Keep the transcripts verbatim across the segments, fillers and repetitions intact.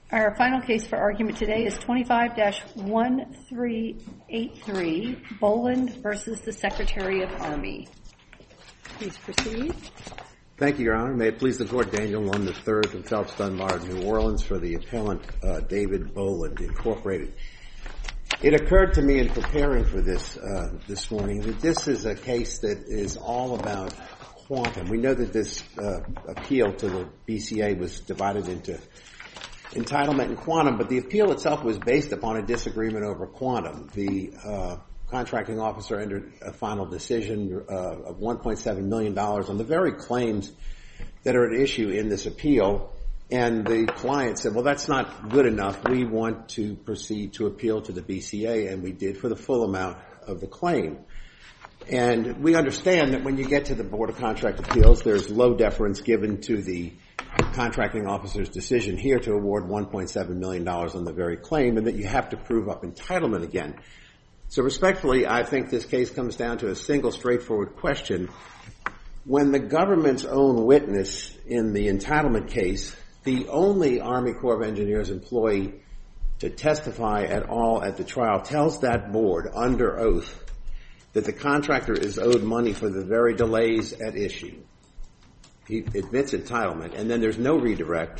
Our final case for argument today is twenty-five dash one three eight three, Boland versus the Secretary of Army. Please proceed. Thank you, Your Honor. May it please the Court, Daniel Lund the third from Phelps Dunbar, New Orleans, for the appellant uh, David Boland, Incorporated. It occurred to me in preparing for this uh, this morning that this is a case that is all about quantum. We know that this uh, appeal to the B C A was divided into entitlement and quantum, but the appeal itself was based upon a disagreement over quantum. The uh, contracting officer entered a final decision uh, of one point seven million dollars on the very claims that are at issue in this appeal, and the client said, well, that's not good enough. We want to proceed to appeal to the B C A, and we did for the full amount of the claim. And we understand that when you get to the Board of Contract Appeals, there's low deference given to the contracting officer's decision here to award one point seven million dollars on the very claim, and that you have to prove up entitlement again. So respectfully, I think this case comes down to a single straightforward question. When the government's own witness in the entitlement case, the only Army Corps of Engineers employee to testify at all at the trial, tells that board under oath that the contractor is owed money for the very delays at issue. He admits entitlement, and then there's no redirect.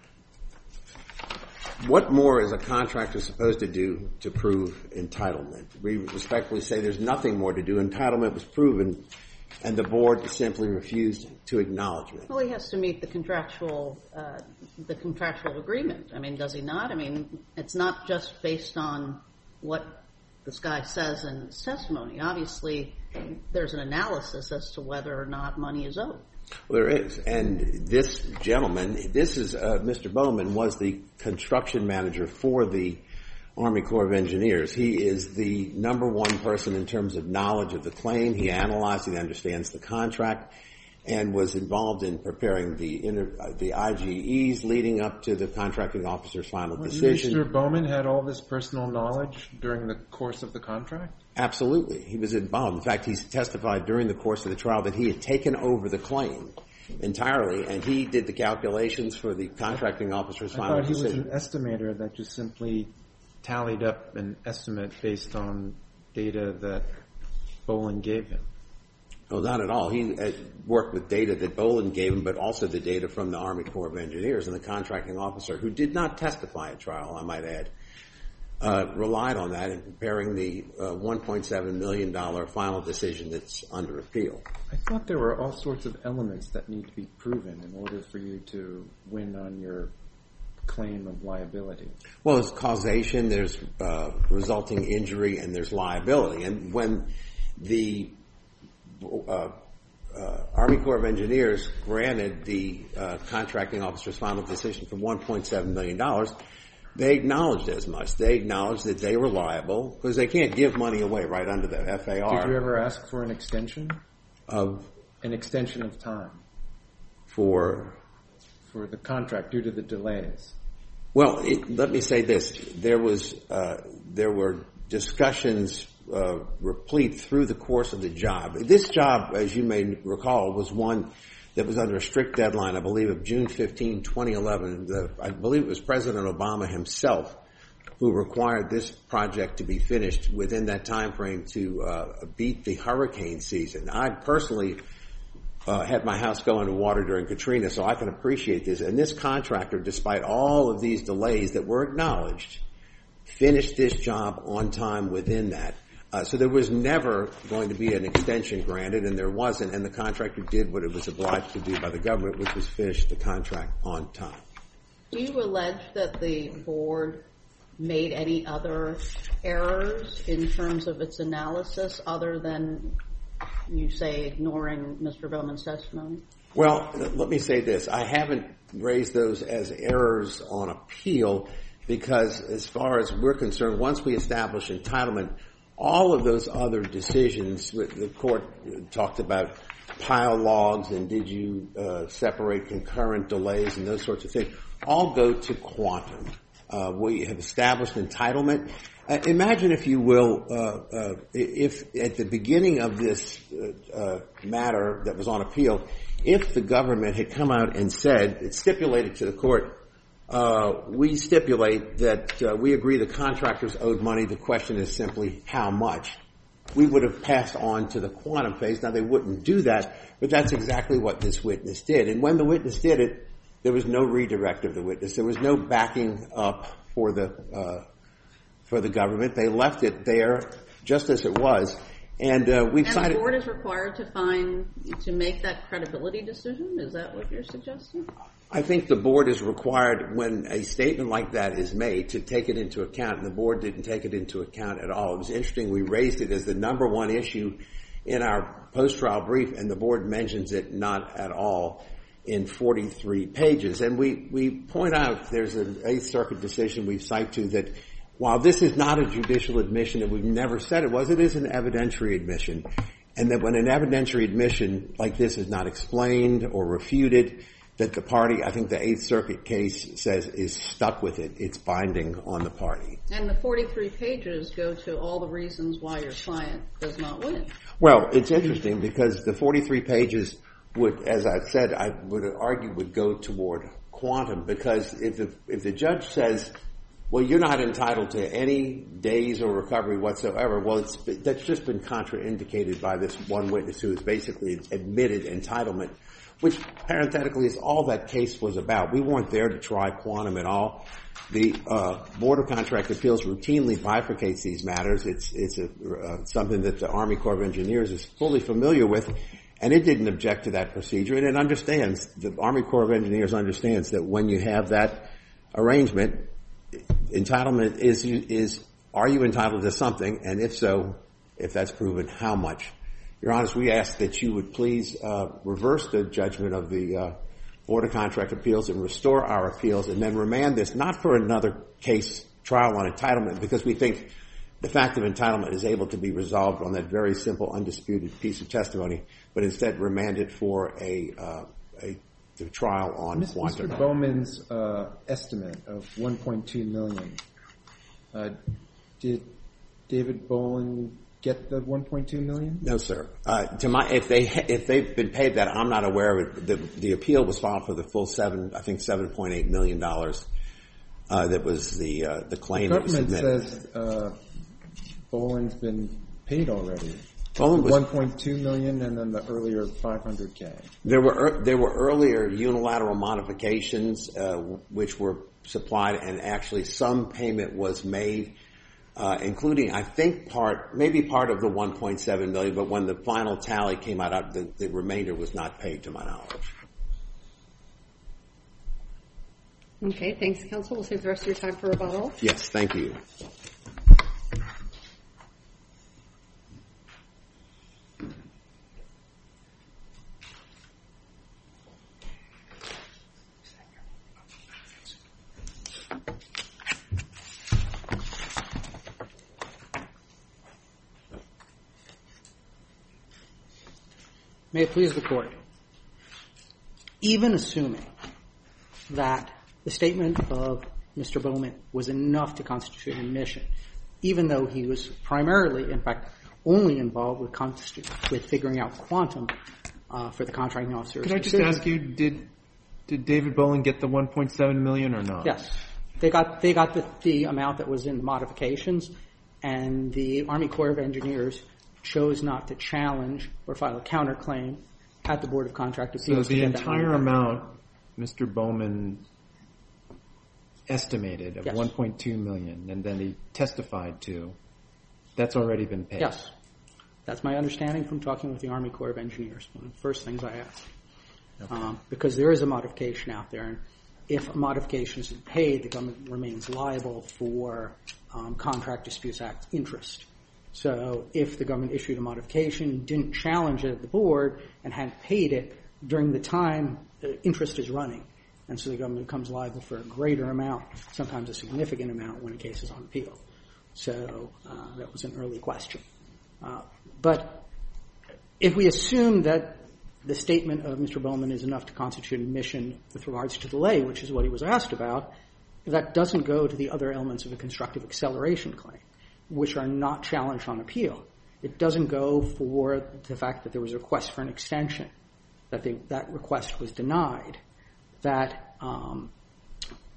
What more is a contractor supposed to do to prove entitlement? We respectfully say there's nothing more to do. Entitlement was proven, and the board simply refused to acknowledge it. Well, he has to meet the contractual, uh, the contractual agreement. I mean, does he not? I mean, it's not just based on what this guy says in his testimony. Obviously, there's an analysis as to whether or not money is owed. Well, there is. And this gentleman, this is, uh, Mister Bowman was the construction manager for the Army Corps of Engineers. He is the number one person in terms of knowledge of the claim. He analyzed, he understands the contract, and was involved in preparing the inter, uh, the I G Es leading up to the contracting officer's final well, decision. Mister Bowman had all this personal knowledge during the course of the contract? Absolutely. He was involved. In fact, he testified during the course of the trial that he had taken over the claim entirely, and he did the calculations for the contracting officer's I final decision. I thought he was an estimator that just simply tallied up an estimate based on data that Boland gave him. No, not at all. He uh, worked with data that Boland gave him, but also the data from the Army Corps of Engineers, and the contracting officer, who did not testify at trial, I might add, uh, relied on that in preparing the uh, one point seven million dollars final decision that's under appeal. I thought there were all sorts of elements that need to be proven in order for you to win on your claim of liability. Well, there's causation, there's uh, resulting injury, and there's liability. And when the uh, uh, Army Corps of Engineers granted the uh, contracting officer's final decision for one point seven million dollars, they acknowledged as much. They acknowledged that they were liable because they can't give money away right under the F A R. Did you ever ask for an extension? Of? An extension of time. For? For the contract due to the delays. Well, it, let me say this. There was, uh, there were discussions uh, replete through the course of the job. This job, as you may recall, was one that was under a strict deadline, I believe, of June fifteenth, twenty eleven. The, I believe it was President Obama himself who required this project to be finished within that time frame to uh, beat the hurricane season. I personally uh, had my house go under water during Katrina, so I can appreciate this. And this contractor, despite all of these delays that were acknowledged, finished this job on time within that. Uh, so there was never going to be an extension granted, and there wasn't, and the contractor did what it was obliged to do by the government, which was finish the contract on time. Do you allege that the board made any other errors in terms of its analysis other than, you say, ignoring Mister Bowman's testimony? Well, let me say this. I haven't raised those as errors on appeal because as far as we're concerned, once we establish entitlement, all of those other decisions, the court talked about pile logs and did you uh, separate concurrent delays and those sorts of things, all go to quantum. Uh, we have established entitlement. Uh, imagine, if you will, uh, uh, if at the beginning of this uh, uh, matter that was on appeal, if the government had come out and said, it stipulated to the court, uh, we stipulate that uh, we agree the contractors owed money. The question is simply how much. We would have passed on to the quantum phase. Now, they wouldn't do that, but that's exactly what this witness did. And when the witness did it, there was no redirect of the witness. There was no backing up for the uh, for the government. They left it there just as it was. And uh, we've and cited. The board is required to find to make that credibility decision. Is that what you're suggesting? I think the board is required, when a statement like that is made, to take it into account, and the board didn't take it into account at all. It was interesting. We raised it as the number one issue in our post-trial brief, and the board mentions it not at all in forty-three pages. And we, we point out there's an Eighth Circuit decision we cite to that while this is not a judicial admission, and we've never said it was, it is an evidentiary admission. And that when an evidentiary admission like this is not explained or refuted, that the party, I think the Eighth Circuit case says, is stuck with it. It's binding on the party. And the forty-three pages go to all the reasons why your client does not win. Well, it's interesting because the forty-three pages would, as I said, I would argue would go toward quantum, because if the, if the judge says, well, you're not entitled to any days or recovery whatsoever, well, it's, that's just been contraindicated by this one witness who has basically admitted entitlement, which parenthetically is all that case was about. We weren't there to try quantum at all. The uh, Board of Contract Appeals routinely bifurcates these matters. It's it's a, uh, something that the Army Corps of Engineers is fully familiar with, and it didn't object to that procedure. And it understands, the Army Corps of Engineers understands that when you have that arrangement, entitlement is is are you entitled to something, and if so, if that's proven, how much? Your Honor, we ask that you would please uh, reverse the judgment of the uh, Board of Contract Appeals and restore our appeals, and then remand this not for another case trial on entitlement, because we think the fact of entitlement is able to be resolved on that very simple, undisputed piece of testimony, but instead remand it for a, uh, a the trial on Mister quantum. Mister Bowman's uh, estimate of one point two million dollars, uh, did David Boland get the one point two million dollars? No, sir. Uh, to my, if they if they've been paid that, I'm not aware of it. The, the appeal was filed for the full seven, I think seven point eight million dollars. Uh, that was the uh, the claim. The that was government submitted. says uh, Boland's been paid already. Boland was one point two million dollars and then the earlier five hundred K. There were there were earlier unilateral modifications uh, which were supplied, and actually some payment was made. Uh, including, I think, part, maybe part of the one point seven million dollars, but when the final tally came out, the, the remainder was not paid to my knowledge. Okay, thanks, counsel. We'll save the rest of your time for rebuttal. Yes, thank you. May it please the Court. Even assuming that the statement of Mister Bowman was enough to constitute an admission, even though he was primarily, in fact, only involved with, constitu- with figuring out quantum uh, for the contracting officer's Can I just decision. ask you, did did David Boland get the one point seven million dollars or not? Yes. They got, they got the, the amount that was in the modifications, and the Army Corps of Engineers chose not to challenge or file a counterclaim at the Board of Contract Appeals. So the to get that entire money. amount Mister Bowman estimated of Yes. one point two million dollars and then he testified to, that's already been paid? Yes. That's my understanding from talking with the Army Corps of Engineers. One of the first things I asked. Okay. Um, because there is a modification out there, and if a modification is paid, the government remains liable for um, Contract Disputes Act interest. So if the government issued a modification, didn't challenge it at the board, and hadn't paid it during the time the interest is running, and so the government becomes liable for a greater amount, sometimes a significant amount when a case is on appeal. So uh, that was an early question. Uh, but if we assume that the statement of Mister Bowman is enough to constitute admission with regards to delay, which is what he was asked about, that doesn't go to the other elements of a constructive acceleration claim, which are not challenged on appeal. It doesn't go for the fact that there was a request for an extension, that they, that request was denied, that um,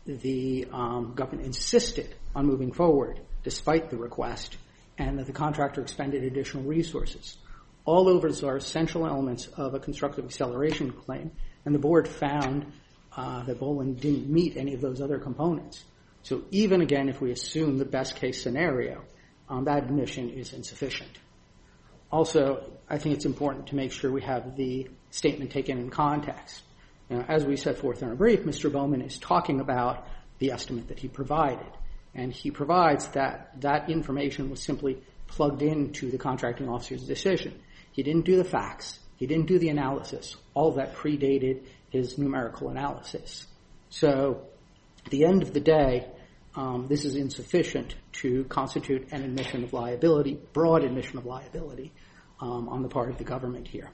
the um, government insisted on moving forward despite the request, and that the contractor expended additional resources. All of those are essential elements of a constructive acceleration claim, and the board found uh, that Boland didn't meet any of those other components. So even, again, if we assume the best-case scenario, um, that admission is insufficient. Also, I think it's important to make sure we have the statement taken in context. You know, as we set forth in our brief, Mister Bowman is talking about the estimate that he provided, and he provides that that information was simply plugged into the contracting officer's decision. He didn't do the facts. He didn't do the analysis. All of that predated his numerical analysis. So at the end of the day, um, this is insufficient to constitute an admission of liability, broad admission of liability um, on the part of the government here.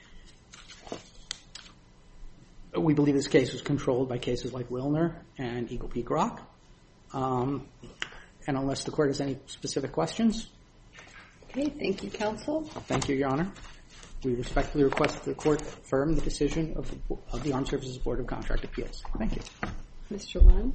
We believe this case was controlled by cases like Wilner and Eagle Peak Rock. Um, and unless the Court has any specific questions. Okay, thank you, counsel. Thank you, Your Honor. We respectfully request that the Court affirm the decision of the, of the Armed Services Board of Contract Appeals. Thank you. Mister Lund?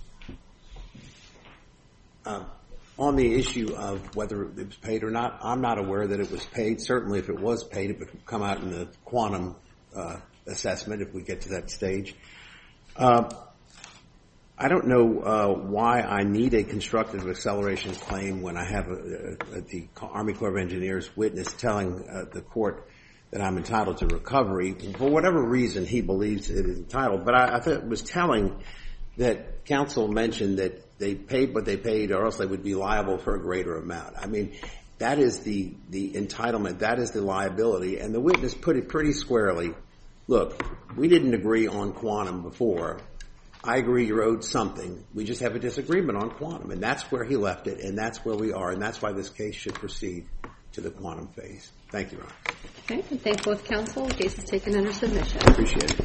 Uh, on the issue of whether it was paid or not, I'm not aware that it was paid. Certainly, if it was paid, it would come out in the quantum uh, assessment if we get to that stage. Uh, I don't know uh, why I need a constructive acceleration claim when I have a, a, a, the Army Corps of Engineers witness telling uh, the court that I'm entitled to recovery. For whatever reason, he believes it is entitled. But I, I thought it was telling that counsel mentioned that they paid what they paid or else they would be liable for a greater amount. I mean, that is the, the entitlement. That is the liability. And the witness put it pretty squarely. Look, we didn't agree on quantum before. I agree you're owed something. We just have a disagreement on quantum. And that's where he left it, and that's where we are, and that's why this case should proceed to the quantum phase. Thank you, Ron. Okay, and thank both counsel. The case is taken under submission. I appreciate it.